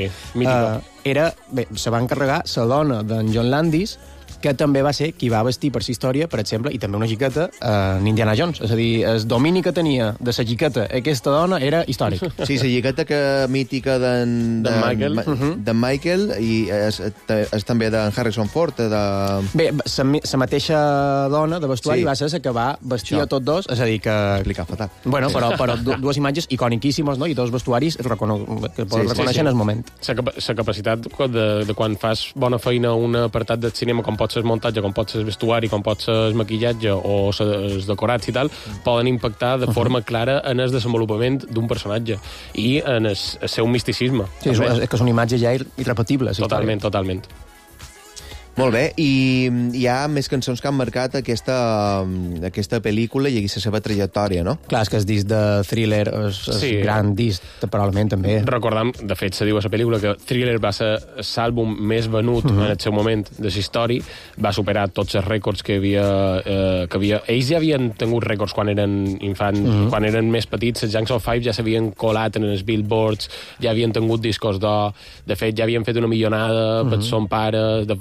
se va encarregar la dona d'en John Landis, que també va ser qui va vestir per la història, per exemple, i també una jaqueta en Indiana Jones. És a dir, el domini que tenia de la jaqueta aquesta dona era històric. Sí, la jaqueta mítica d'en Michael i és també d'en Harrison Ford. Bé, la mateixa dona de vestuari va ser la que va vestir a tots dos, és a dir que... Explicar fatal. Bueno, però dues imatges iconiquíssimes, no?, i dos vestuaris que poden reconèixer en el moment. La capacitat de quan fas bona feina a un apartat del cinema, com pot ser el muntatge, com pot ser el vestuari, com pot ser el maquillatge o els decorats i tal, poden impactar de forma clara en el desenvolupament d'un personatge i en el seu misticisme. Sí, és que és una imatge ja irrepetible. Totalment. Molt bé, i hi ha més cançons que han marcat aquesta pel·lícula i la seva trajectòria, no? Clar, és que el disc de Thriller és gran disc, probablement, també. Recordem, de fet, se diu a la pel·lícula que Thriller va ser l'àlbum més venut en el seu moment de la història, va superar tots els rècords que havia... Ells ja havien tingut rècords quan eren infants, quan eren més petits, els Jackson 5 ja s'havien colat en els billboards, ja havien tingut discos d'or, de fet, ja havien fet una milionada per son pare, de fet,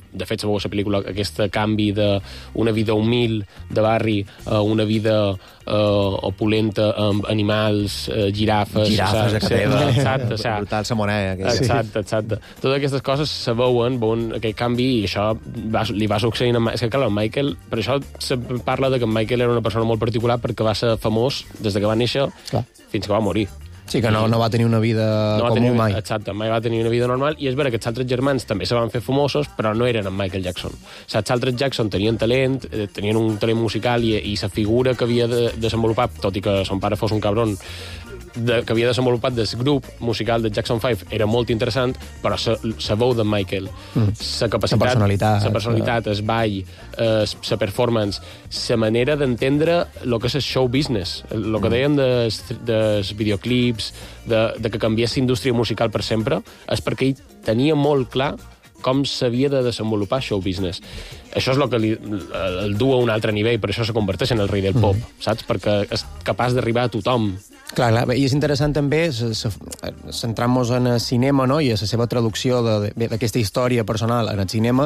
sabeu a la pel·lícula, aquest canvi d'una vida humil de barri a una vida opulenta amb animals, girafes... Girafes a Cateva. Exacte. Brutal, Samonea. Exacte. Totes aquestes coses se veuen aquest canvi, i això li va succeint a... És que, clar, Michael... Per això se parla de que Michael era una persona molt particular, perquè va ser famós des de que va néixer fins que va morir. Sí, que no va tenir una vida comú mai. Exacte, mai va tenir una vida normal, i és vera que els altres germans també se van fer famosos, però no eren amb Michael Jackson. O sigui, els altres Jackson tenien talent, tenien un talent musical, i la figura que havia de desenvolupar, tot i que son pare fos un cabron, que havia desenvolupat del grup musical de Jackson 5 era molt interessant, però la veu de Michael, la capacitat, la personalitat, el ball, la performance, la manera d'entendre el que és el show business, el que dèiem dels videoclips, de que canviés la indústria musical per sempre, és perquè ell tenia molt clar com s'havia de desenvolupar show business. Això és el que el du a un altre nivell, per això se converteix en el rei del pop, saps? Perquè és capaç d'arribar a tothom. Clar, i és interessant també centrar-nos en el cinema, no?, i a la seva traducció d'aquesta història personal en el cinema,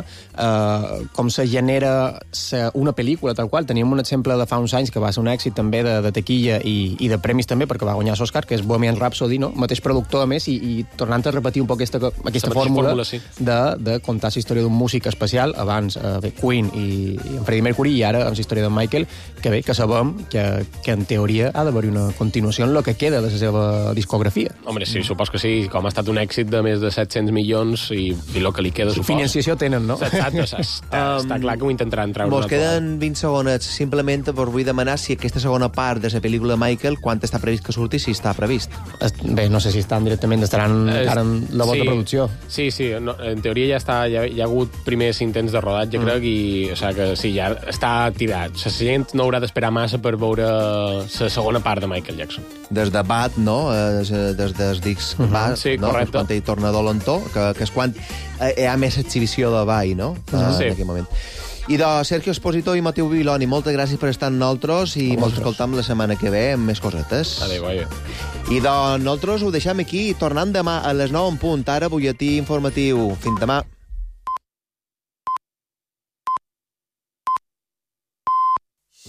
com se genera una pel·lícula tal qual. Teníem un exemple de fa uns anys que va ser un èxit també de taquilla i de premis també, perquè va guanyar l'Oscar, que és Bohemian Rhapsody, no? Mateix productor, a més, i tornant a repetir un poc aquesta fórmula de contar la història d'un músic especial, abans Queen i en Freddie Mercury, i ara amb la història de Michael, que sabem que en teoria ha d'haver una continuació en el que queda de la seva discografia. Home, sí, supos que sí, com ha estat un èxit de més de 700 milions i el que li queda, supos. Financiació tenen, no? Exacte, està clar que ho intentaran treure. Mos queden 20 segons, simplement vos vull demanar si aquesta segona part de la pel·lícula Michael, quan està previst que surti, si està previst. Bé, no sé si estan directament, estaran encara en la volta producció. Sí, en teoria ja hi ha hagut primers intents de rodatge, crec, i o sigui que sí, ja està tirat. La gent no haurà d'esperar massa per veure la segona part de Michael Jackson. Des de Bad, no? Des dels discs Bad, sí, no? Correcte. Quan ell torna dolentó, que és quan hi ha més exhibició de ball, no? En aquell moment. I de Sergio Esposito i Mateu Viloni, moltes gràcies per estar amb nosaltres i ens escoltam la setmana que ve amb més cosetes. Adéu. I de nosaltres ho deixem aquí, tornant demà a les 9 en punt. Ara, butlletí informatiu. Fins demà.